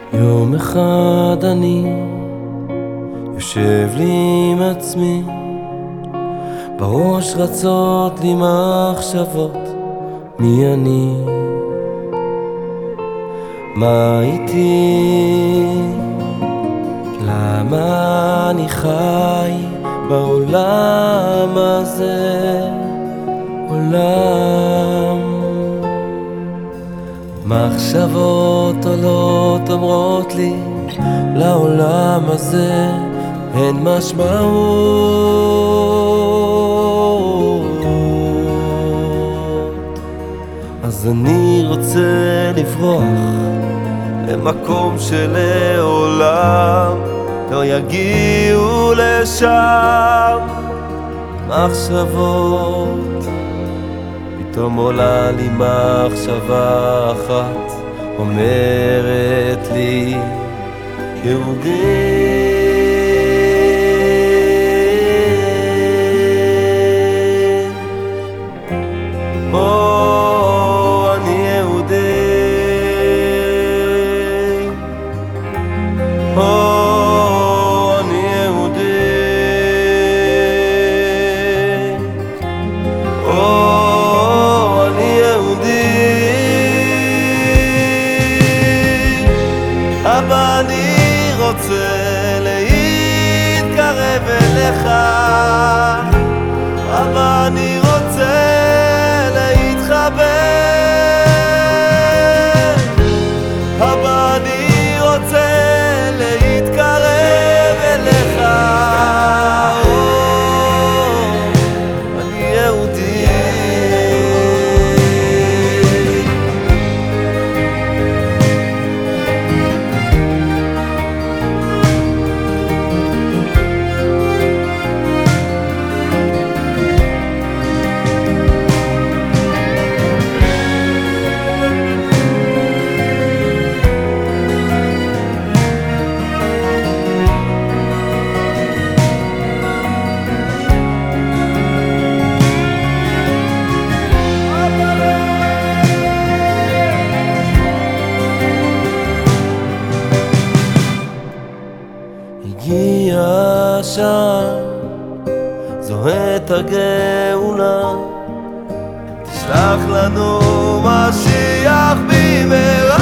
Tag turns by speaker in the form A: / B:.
A: יום אחד אני יושב לי עם עצמי, בראש רצות לי מחשבות מי אני, מה איתי, למה אני חי בעולם הזה, עולם. מחשבות עולות אומרות לי לעולם הזה אין משמעות, אז אני רוצה לברוח למקום שלעולם לא יגיעו לשם מחשבות. פתאום עולה לי מחשבה אחת, אומרת לי יהודי, אני יהודי, אני יהודי, אבא אני רוצה להתקרב אליך, אבא אני רוצה להתחבר, אבא אני רוצה להתקרב אליך, אני יהודי. הגיע השעה, זו עת הגאולה, תשלח לנו משיח במהרה.